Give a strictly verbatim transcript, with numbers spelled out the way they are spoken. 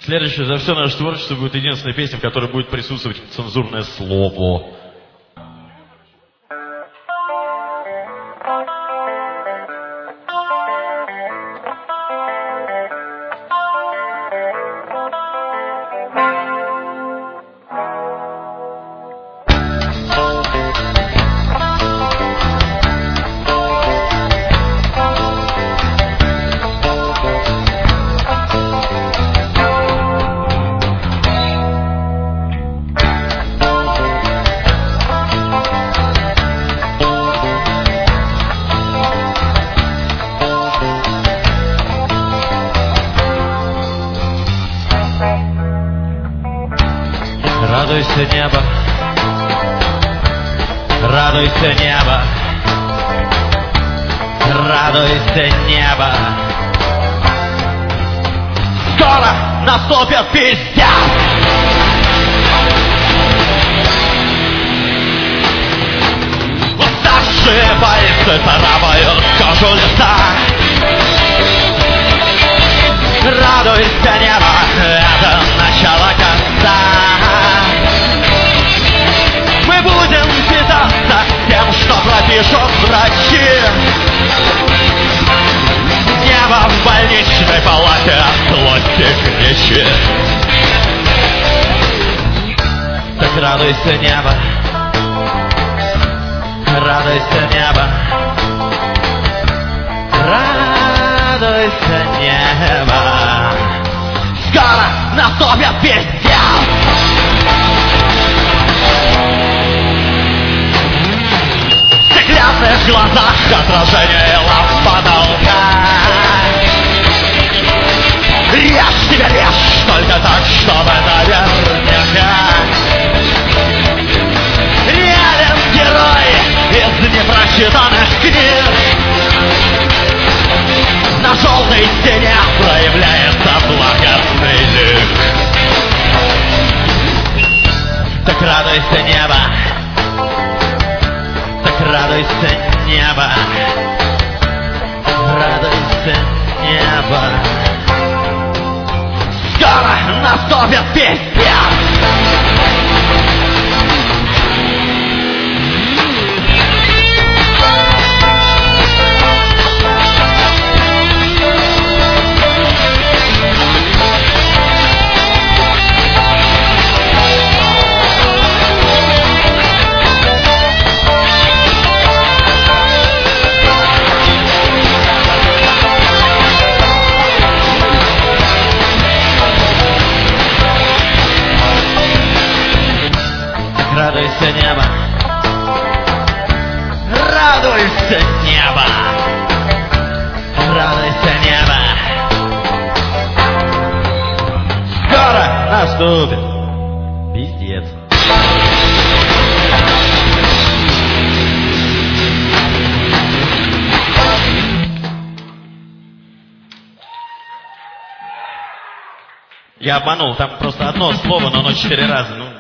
Следующее за все наше творчество будет единственная песня, в которой будет присутствовать цензурное слово. Радуйся, небо, радуйся, небо, радуйся, небо. Скоро наступит пиздец. Уставшие пальцы царапают кожу лица. Радуйся, небо, это начало конца. Мы будем питаться тем, что пропишут врачи. Небо в больничной палате от злости кричит. Так радуйся, небо, радуйся, небо, радуйся, небо. Скоро наступит пиздец. В стеклянных глазах отражение ламп потолка. Режь тебя, режь, только так, чтобы наверняка. Реален герой из непрочитанных книг. На желтой стене проявляется благостный лик. Так радуйся, небо, так радуйся, небо, радуйся, небо. Скоро наступит пиздец. Радуйся, небо, радуйся, небо, радуйся, небо. Скоро наступит пиздец. Я обманул, там просто одно слово, но оно четыре раза. Ну,